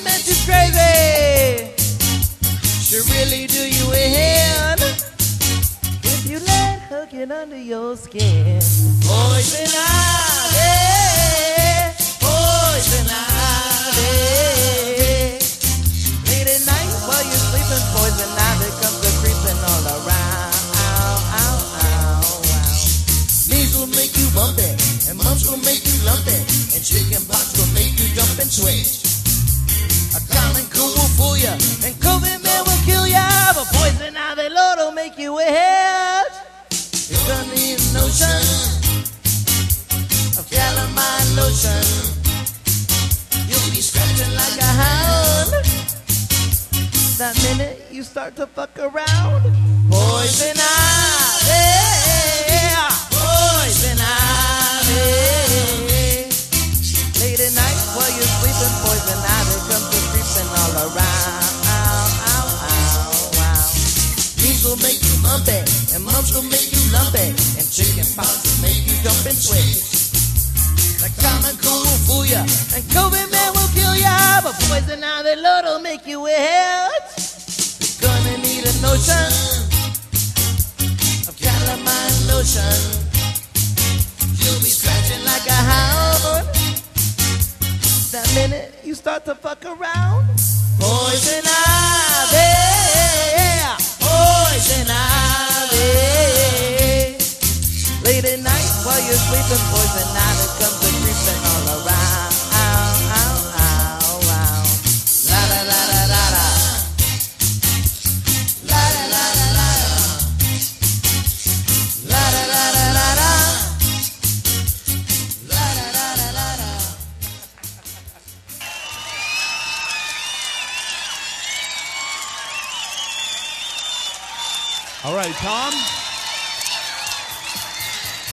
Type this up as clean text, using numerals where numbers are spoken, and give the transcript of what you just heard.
meant she's crazy. She really do you in if you let her get under your skin. Poison ivy, poison ivy. Late at night while you're sleeping, poison ivy comes a creeping all around. Knees will make you bumpy, and mumps will make you lumpy, and chicken pox will make you jump and switch. A common cold will fool ya, and COVID man will kill ya, but poison ivy, Lord, will make you wet. You're gonna need a notion of calamine lotion. You'll be scratching like a hound that minute you start to fuck around. Poison ivy, poison ivy. Late at night while you're sleeping, poison ivy comes to creeping all around. Knees will make you lumpy, and mumps will make you lumpy, and chicken pox will make you jump and switch. The common cold will fool ya, and COVID man will kill ya, but poison ivy, Lord, will make you wet. You're gonna need a notion of calamine lotion. You'll be scratching like a hound that minute you start to fuck around. Poison ivy, poison ivy. Late at night while you're sleeping, poison ivy comes a creeping all around. La la la la la la. La la la la la la. La la la la la la. La la la la la la. All right, Tom.